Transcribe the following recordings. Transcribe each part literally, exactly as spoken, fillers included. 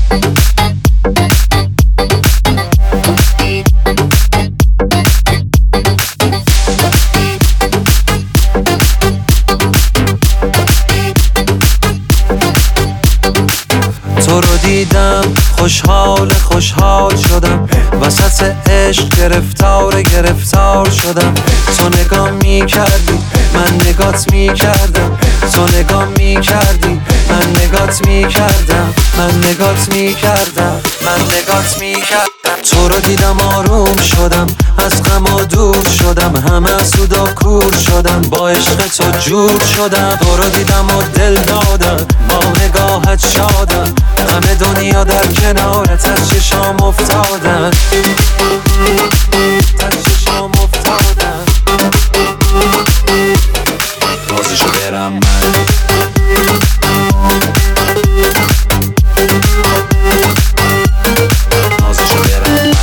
تو رو دیدم خوشحال خوشحال شدم، وسط عشق گرفتار گرفتار شدم. تو نگاه می کردی من نگات می کردم، تو نگاه می کردی من نگات می کردم، من نگات می کردم، من نگات می کردم. تو رو دیدم آروم شدم، از غم و دور شدم، همه از سودا کور شدم، با عشق تو جور شدم. تو رو دیدم و دل دادم، با نگاهت شادم، همه دنیا در کنارت از چشام افتادن، از چشام افتادن. بازشو برم من، بازشو برم من.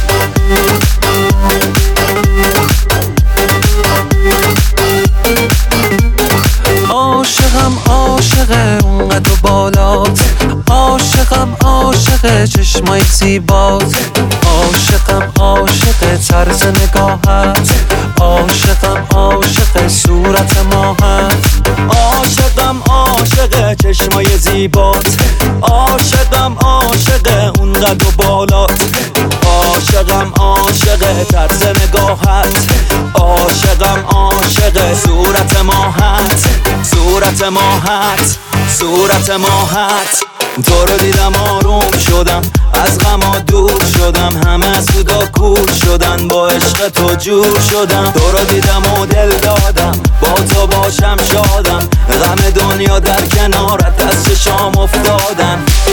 عاشقم عاشقه اونقدر بالات، عاشقم عاشق چشمای زیبات، عاشقم عاشق طرز نگاهت، عاشقم عاشق صورت ماهت، عاشقم عاشق چشمای زیبات، عاشقم عاشق اونقدر بالات، عاشقم عاشق طرز نگاهت، عاشقم عاشق صورت ماهت، صورت ماهت، صورت ماهت. تو رو دیدم آروم شدم، از غم دور شدم، همه از سودا کور شدن، با عشق تو جور شدم. تو رو دیدم و دل دادم، با تو باشم شادم، غم دنیا در کنارت از چشام افتادن.